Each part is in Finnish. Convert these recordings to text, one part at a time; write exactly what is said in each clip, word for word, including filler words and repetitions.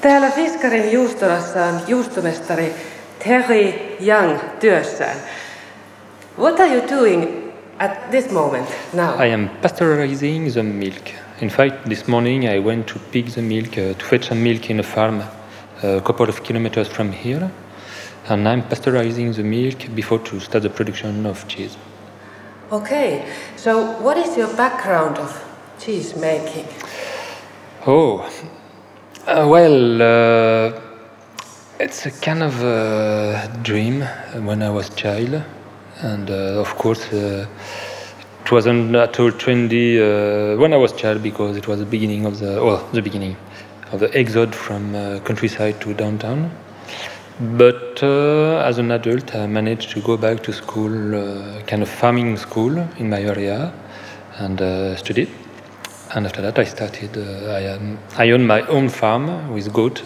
Täällä Fiskarin juustolassa on juustomestari Terry Young työssään. What are you doing at this moment now? I am pasteurizing the milk. In fact, this morning I went to pick the milk, uh, to fetch some milk in a farm uh, a couple of kilometers from here. And I'm pasteurizing the milk before to start the production of cheese. Okay, so what is your background of cheese making? Oh, uh, well, uh, it's a kind of a dream when I was a child. And uh, of course, uh, it wasn't at all trendy uh, when I was a child because it was the beginning of the, well, the beginning of the exode from uh, countryside to downtown. But uh, as an adult, I managed to go back to school, uh, kind of farming school in my area, and uh, studied. And after that, I started. Uh, I, um, I own my own farm with goat.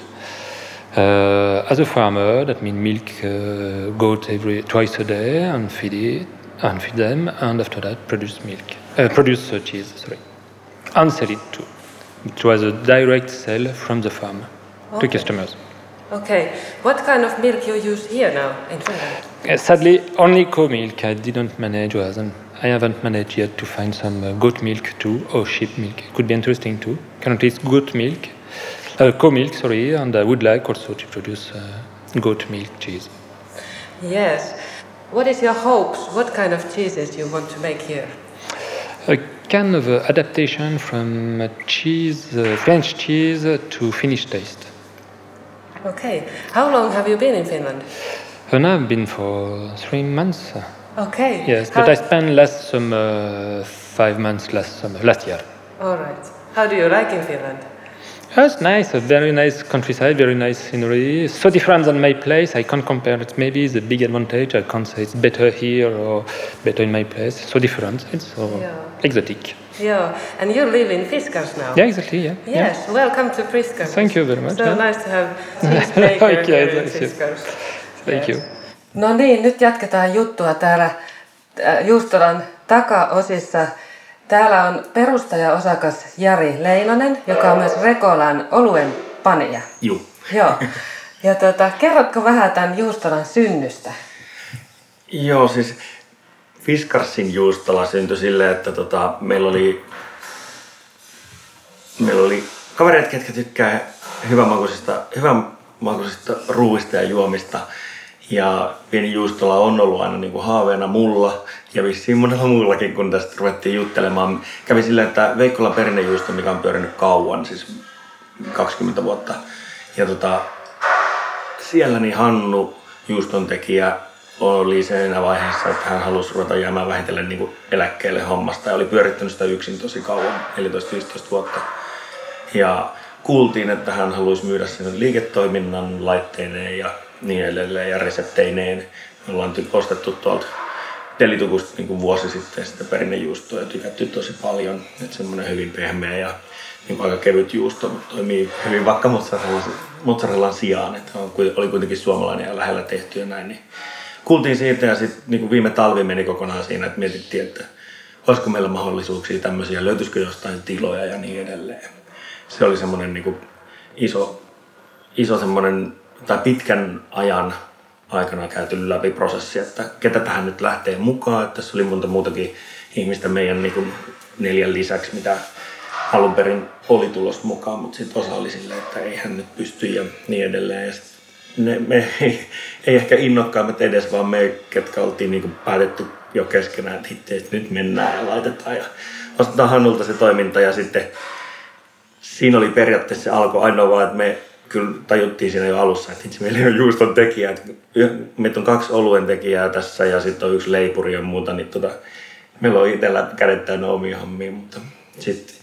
Uh, as a farmer, that means milk uh, goat every twice a day and feed it and feed them, and after that, produce milk, uh, produce uh, cheese. Sorry, and sell it too. It was a direct sale from the farm Okay. to customers. Okay, what kind of milk you use here now in Finland? Uh, sadly, only cow milk. I didn't manage, or hasn't, I haven't managed yet to find some uh, goat milk too, or sheep milk. It could be interesting too. Currently, it's goat milk, uh, cow milk, sorry, and I would like also to produce uh, goat milk cheese. Yes. What is your hopes? What kind of cheeses you want to make here? A kind of uh, adaptation from uh, cheese, uh, French cheese uh, to Finnish taste. Okay. How long have you been in Finland? And I've been for three months. Okay. Yes, How- but I spent last summer, five months last summer, last year. All right. How do you like in Finland? It's nice, a very nice countryside, very nice scenery. So different than my place. I can't compare it. Maybe the big advantage. I can't say it's better here or better in my place. So different. It's so Yeah. exotic. Yeah. And you live in Fiskars now? Yeah, exactly. Yeah. Yes. Welcome to Fiskars. Thank you very much. So Yeah. nice to have cheese maker Okay, here in thank you. Fiskars. Thank you. No niin, nyt jatketaan juttua täällä äh, Juustolan takaosissa. Täällä on perustajaosakas Jari Leinonen, joka on myös Rekolan oluen panija. Juu. Joo. Ja tota, kerrotko vähän tämän Juustolan synnystä? Joo, siis Fiskarsin juustola syntyi silleen, että tota, meillä oli meillä oli kavereita, ketkä tykkää hyvänmakuisista, hyvänmakuisista ruuista ja juomista. Ja pieni juustola on ollut aina niin kuin haaveena mulla ja vissiin monella muullakin, kun tästä ruvettiin juttelemaan. Kävi silleen, että Veikkolan perinnejuusto, mikä on pyörinyt kauan, siis kaksikymmentä vuotta. Ja tota, siellä niin Hannu, juustontekijä, oli siinä vaiheessa, että hän halusi ruveta jäämään vähitellen niin kuin eläkkeelle hommasta ja oli pyörittänyt sitä yksin tosi kauan, neljätoista viisitoista vuotta. Ja kuultiin, että hän haluaisi myydä sen liiketoiminnan laitteineen ja niin edelleen ja resepteineen. Me ollaan ostettu tuolta Delitukusta niin kuin vuosi sitten sitä perinnejuustoa ja tykätty tosi paljon. Että semmoinen hyvin pehmeä ja niin aika kevyt juusto, mutta toimii hyvin vaikka mozzarellan, mozzarellan sijaan. Että oli kuitenkin suomalainen ja lähellä tehty ja näin. Niin kuultiin siitä ja sitten niin viime talvi meni kokonaan siinä, että mietittiin, että olisiko meillä mahdollisuuksia tämmöisiä, löytyisikö jostain tiloja ja niin edelleen. Se oli semmoinen niin kuin iso, iso semmoinen, tai pitkän ajan aikana käyty läpi prosessi, että ketä tähän nyt lähtee mukaan. Että tässä oli monta muutakin ihmistä meidän niin kuin neljän lisäksi, mitä alun perin oli tulossa mukaan, mutta sitten osa oli silleen, että ei hän nyt pysty ja niin edelleen. Ja ne, me ei, ei ehkä innokkaimmat edes, vaan me, ketkä oltiin niin kuin päätetty jo keskenään, että hitteistä nyt mennään ja laitetaan ja ostetaan Hannulta se toiminta ja sitten siinä oli periaatteessa se alkoi ainoa vaan, että me kyllä tajuttiin siinä jo alussa, että itse meillä on juuston tekijä. Meitä on kaksi oluen tekijää tässä ja sitten on yksi leipuri ja muuta, niin tota, meillä on itsellä kädet täynnä omia hommia, mutta sitten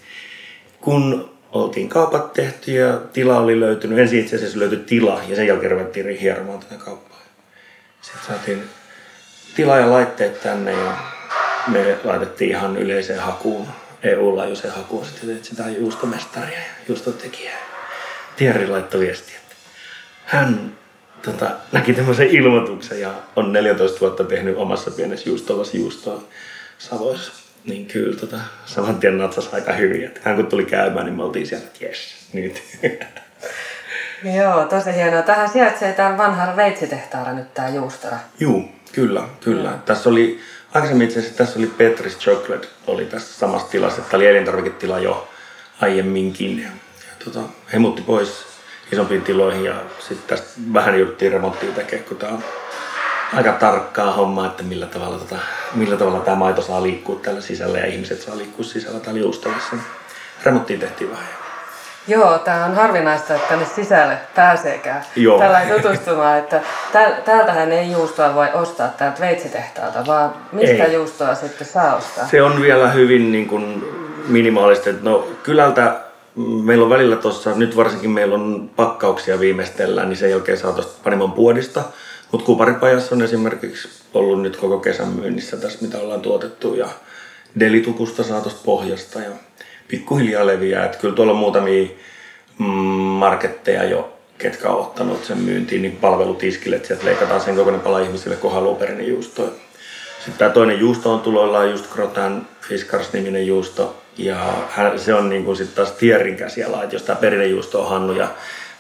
kun oltiin kaupat tehty ja tila oli löytynyt, ensin itse asiassa löytyi tila ja sen jälkeen ruvettiin hieromaan tätä kauppaa. Sitten saatiin tila ja laitteet tänne ja me laitettiin ihan yleiseen hakuun, E U-laajuiseen hakuun, sitten etsitään juustomestaria ja juustontekijää. Thierry laittoi viestiä, että hän tota, näki tämmöisen ilmoituksen ja on neljätoista vuotta tehnyt omassa pienessä juustolassa juustoa Savoissa. Niin kyllä tota, saman tien natsasi aika hyvin. Että hän kun tuli käymään, niin me oltiin siellä, että jes, nyt. Joo, tosi hienoa. Tähän sijaitsee täällä vanhalla veitsitehtaalla nyt tää juustola. Juu, kyllä, kyllä. Mm. Tässä oli, aikaisemmin itse asiassa tässä oli Petri's Chocolate, oli tässä samassa tilassa. Tämä oli elintarviketila jo aiemminkin. Ja, ja tota, he muutti pois isompiin tiloihin ja sitten tästä vähän jouduttiin remonttia tekemään, kun tämä on aika tarkkaa hommaa, että millä tavalla, tota, millä tavalla tämä maito saa liikkua täällä sisällä ja ihmiset saa liikkua sisällä täällä juustolassa. Remonttiin tehtiin vähän. Joo, tää on harvinaista, että tänne sisälle pääseekään Joo. tällä tutustumaan, että täältähän ei juustoa voi ostaa täältä veitsitehtaalta, vaan mistä ei. Juustoa sitten saa ostaa? Se on vielä hyvin niin kuin minimaalista. No kylältä meillä on välillä tuossa, nyt varsinkin meillä on pakkauksia viimeistellään, niin sen jälkeen saa tuosta Panimon puodista. Mutta Kuparipajassa on esimerkiksi ollut nyt koko kesän myynnissä tässä, mitä ollaan tuotettu, ja Delitukusta saa tuosta pohjasta ja pikkuhiljaa leviää. Että kyllä tuolla on muutamia mm, marketteja jo, ketkä on ottanut sen myyntiin niin palvelutiskille, että sieltä leikataan sen kokoinen pala ihmisille, kun haluaa perinen juustoa. Sitten tämä toinen juusto on tuloillaan, just Crotan Fiskars-niminen juusto, ja se on niin kuin sitten taas Thierryn käsiala, että jos tämä perinen juusto on Hannu ja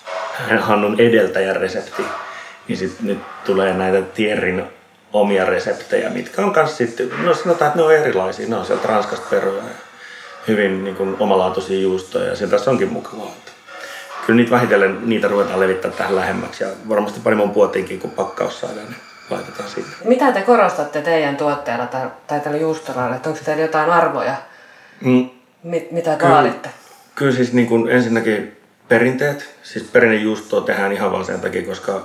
Hannun edeltäjän resepti, niin sitten nyt tulee näitä Thierryn omia reseptejä, mitkä on kans sitten, no sanotaan, että ne on erilaisia, ne on sieltä Ranskasta peruja ja hyvin niin kuin omalaatuisia juustoja, ja se tässä onkin mukavaa. Kyllä niitä vähitellen, niitä ruvetaan levittää tähän lähemmäksi, ja varmasti Panimon puotiinkin, kun pakkaus saadaan, niin laitetaan sinne. Mitä te korostatte teidän tuotteella tai, tai tällä juustolalla, että onko teillä jotain arvoja, mm. mit, mitä te vaaditte? Kyllä siis niin kuin ensinnäkin perinteet, siis perinne juustoa tehdään ihan vaan sen takia, koska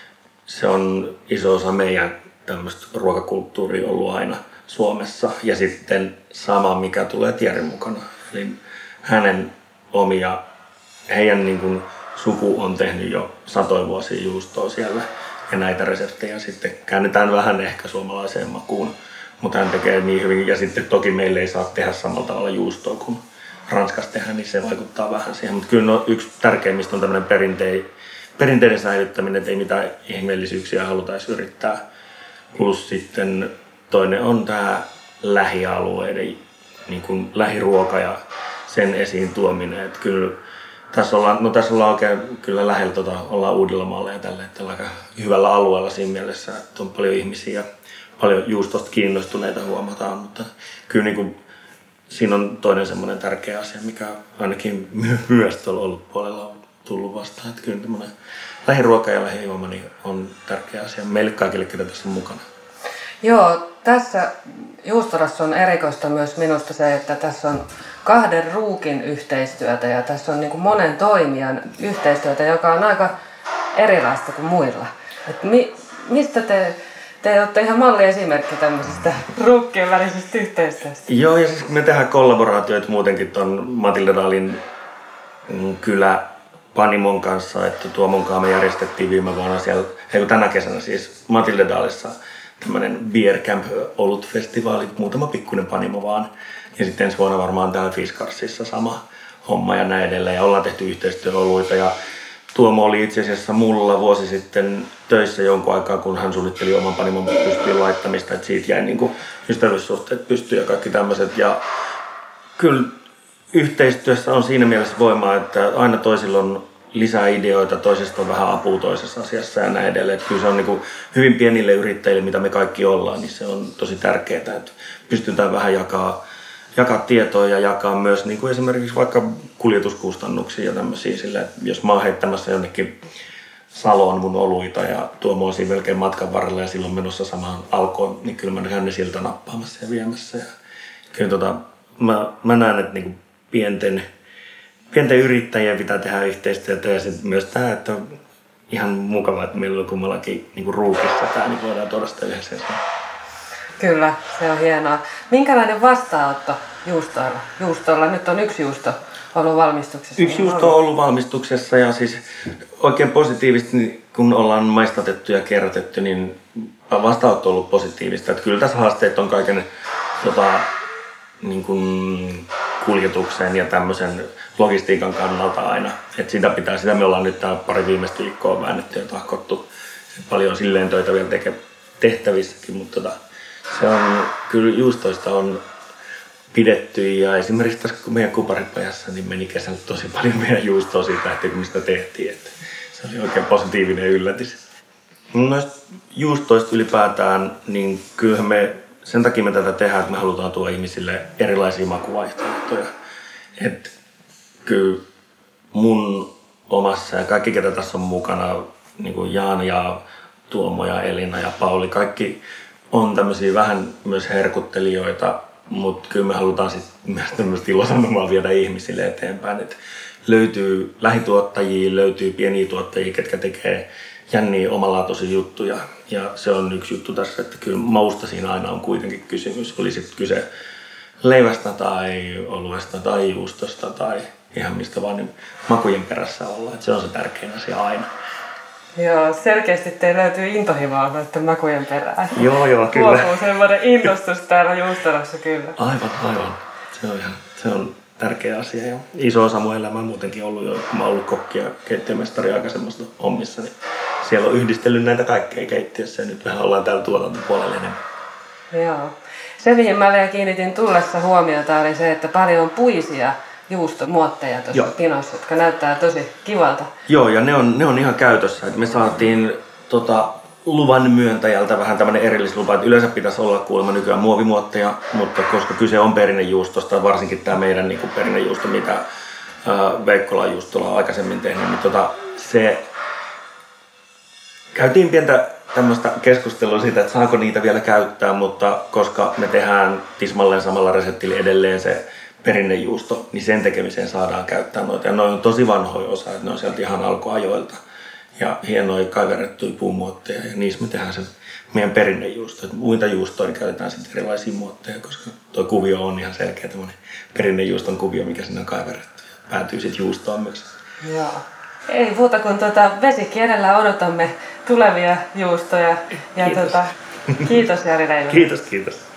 se on iso osa meidän tämmöistä ruokakulttuuria ollut aina Suomessa. Ja sitten sama, mikä tulee Thierryn mukana. Eli hänen omia, heidän niin kuin suku on tehnyt jo satoja vuosia juustoa siellä. Ja näitä reseptejä sitten käännetään vähän ehkä suomalaiseen makuun. Mutta hän tekee niin hyvin. Ja sitten toki meille ei saa tehdä samalla tavalla juustoa kuin Ranskassa tehdään, niin se vaikuttaa vähän siihen. Mutta kyllä no, yksi tärkeimmistä on tämmöinen perinteinen Perinteiden säilyttäminen, että ei mitään ihmeellisyyksiä haluta edes yrittää. Plus sitten toinen on tämä lähialueiden niin kuin lähiruoka ja sen esiin tuominen. Että kyllä tässä ollaan, no tässä ollaan oikein kyllä lähellä, tota, ollaan Uudellamaalla ja tällä, että aika hyvällä alueella siinä mielessä, että on paljon ihmisiä ja paljon juustosta kiinnostuneita huomataan. Mutta kyllä niin kuin, siinä on toinen semmoinen tärkeä asia, mikä ainakin myös tuolla ollut puolella on tullut vastaan. Että kyllä tämmöinen lähiruoka ja lähijuoma niin on tärkeä asia meille kaikille, ketä tässä on mukana. Joo, tässä juustolassa on erikoista myös minusta se, että tässä on kahden ruukin yhteistyötä ja tässä on niin kuin monen toimijan yhteistyötä, joka on aika erilaista kuin muilla. Et mi, mistä te, te olette ihan malliesimerkki tämmöisestä ruukkien välisestä yhteistyöstä? Joo, ja siis me tehdään kollaboraatioita muutenkin tuon Matilda Dahlin kylä Panimon kanssa, että Tuomon kanssa me järjestettiin viime vuonna siellä, ei tänä kesänä siis Matilda Dahlissa tämmönen Beer Camp Olut-festivaali, muutama pikkuinen Panimo vaan. Ja sitten ensi vuonna varmaan täällä Fiskarsissa sama homma ja näin edelleen. Ja ollaan tehty yhteistyöoluita ja Tuomo oli itse asiassa mulla vuosi sitten töissä jonkun aikaa, kun hän suunnitteli oman Panimon pystyyn laittamista, että siitä jäi niinku ystävyyssuhteet pystyyn ja kaikki tämmöiset. Ja kyllä yhteistyössä on siinä mielessä voimaa, että aina toisilla on lisää ideoita, toisesta on vähän apua toisessa asiassa ja näin edelleen. Että kyllä se on niin kuin hyvin pienille yrittäjille, mitä me kaikki ollaan, niin se on tosi tärkeää, että pystytään vähän jakaa, jakaa tietoa ja jakaa myös niin kuin esimerkiksi vaikka kuljetuskustannuksia ja tämmöisiä. Sillä, että jos mä oon heittämässä jonnekin Saloon mun oluita ja Tuomo on siinä melkein matkan varrella ja silloin menossa samaan Alkoon, niin kyllä mä käyn ne siltä nappaamassa ja viemässä. Ja kyllä tota, mä, mä näen, että niin kuin pienten Pienten yrittäjien pitää tehdä yhteistyötä ja sitten myös tämä, että on ihan mukavaa, että meillä on kummallakin niin ruukissa tämä, niin voidaan tuoda sitä yhdessä. Kyllä, se on hienoa. Minkälainen vastaanotto juustoilla? Juustoilla, nyt on yksi juusto ollut valmistuksessa. Yksi juusto on ollut valmistuksessa ja siis oikein positiivisesti, kun ollaan maistatettu ja kierrätetty, niin vastaanotto on ollut positiivista. Että kyllä tässä haasteet on kaiken tota, niin kuin kuljetuksen ja tämmöisen logistiikan kannalta aina. Et sitä pitää, sitä me ollaan nyt tää pari viimeistä viikkoa väännetty ja tahkottu. Paljon silleen töitä vielä teke, tehtävissäkin, mutta tota, se on, kyllä juustoista on pidetty ja esimerkiksi tässä kun meidän Kuparipajassa niin meni kesällä tosi paljon meidän juustoa siitä, että mistä tehtiin. Et Se oli oikein positiivinen yllätys. Noista juustoista ylipäätään, niin kyllähän me, sen takia me tätä tehdään, että me halutaan tuoda ihmisille erilaisia makuvaihtoehtoja. Että kyllä mun omassa ja kaikki, ketä tässä on mukana, niin kuin Jaana ja Tuomo ja Elina ja Pauli, kaikki on tämmöisiä vähän myös herkuttelijoita, mutta kyllä me halutaan sitten myös tämmöistä ilosanomaa viedä ihmisille eteenpäin. Et löytyy lähituottajia, löytyy pieniä tuottajia, ketkä tekee jänniä omalaatuisia juttuja. Ja se on yksi juttu tässä, että kyllä mausta siinä aina on kuitenkin kysymys. Oli sitten kyse leivästä tai oluesta tai juustosta tai ihan mistä vaan, niin makujen perässä olla. Et se on se tärkein asia aina. Joo, selkeästi teillä löytyy intohimoa noiden makujen perään. Joo, joo, kyllä. Luopuu semmoinen innostus täällä Juustolassa kyllä. Aivan, aivan. Se on ihan, se on tärkeä asia. Ja iso osa mun elämää on muutenkin ollut jo, kun mä oon ollut kokki ja keittiömestari aikaisemmassa hommissa, niin siellä on yhdistellyt näitä kaikkea keittiössä ja nyt mehän ollaan täällä tuotantopuolella enemmän. Joo. Se, mihin mä vielä kiinnitin tullessa huomiota, oli se, että paljon on puisia juustomuotteja tuossa pinossa, jotka näyttää tosi kivalta. Joo, ja ne on, ne on ihan käytössä. Me saatiin tota, luvan myöntäjältä vähän tämmöinen erillislupa, että yleensä pitäisi olla kuulemma nykyään muovimuotteja, mutta koska kyse on perinnejuustosta, varsinkin tämä meidän niin kuin perinnejuusto, mitä ää, Veikkolan juustolla on aikaisemmin tehnyt, niin tota, se käytiin pientä tämmöistä keskustelua siitä, että saako niitä vielä käyttää, mutta koska me tehdään tismalleen samalla reseptillä edelleen se perinnejuusto, niin sen tekemiseen saadaan käyttää noita. Ja ne on tosi vanhoja osa, että ne on sieltä ihan alkuajoilta. Ja hienoja kaiverrettuja puumuotteja, ja niissä me tehdään se meidän perinnejuusto. Että muita juustoja niin käytetään sitten erilaisia muotteja, koska tuo kuvio on ihan selkeä tämmöinen perinnejuuston kuvio, mikä sinne on kaiverrettu. Ja päätyy sitten juustoammeksi. Joo. Ei muuta kuin tuota vesikielellä odotamme tulevia juustoja. Ja kiitos. Tuota, kiitos Jari Leinonen. Kiitos, kiitos.